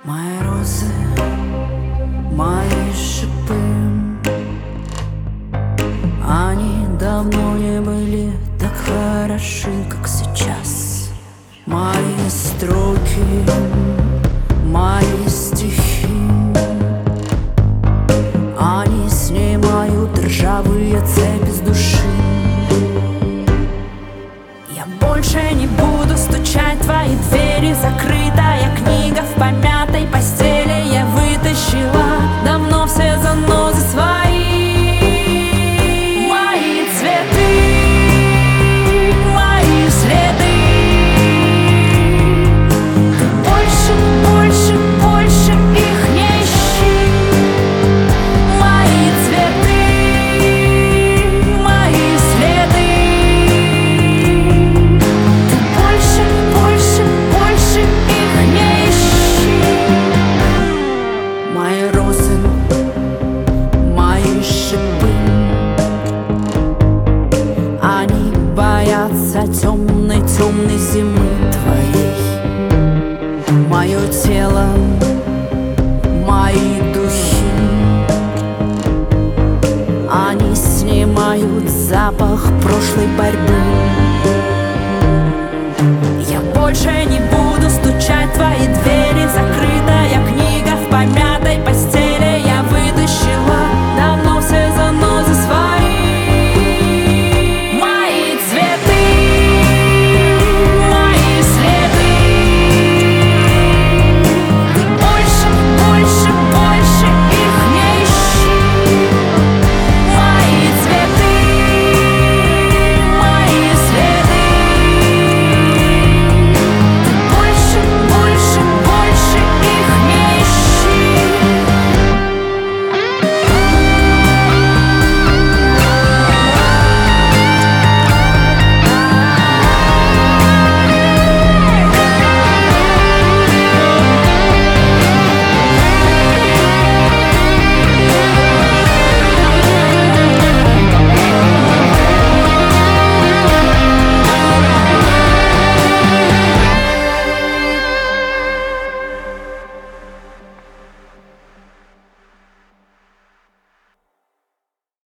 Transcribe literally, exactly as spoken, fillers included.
Мои розы, мои шипы, они давно не были так хороши, как сейчас. Мои строки, мои стихи, они снимают ржавые цепи с души. Я больше не буду стучать в твои двери. Закрытая книга в помятой постели. Я вытащила давно все занозы свои. Мои цветы, мои следы. Ты больше, больше, больше их не ищи. Мои цветы, мои следы. Ты больше, больше, больше их не ищи. Мои розы, мои шипы, они боятся темной, темной зимы твоей. Мое тело, мои духи, они снимают запах прошлой борьбы.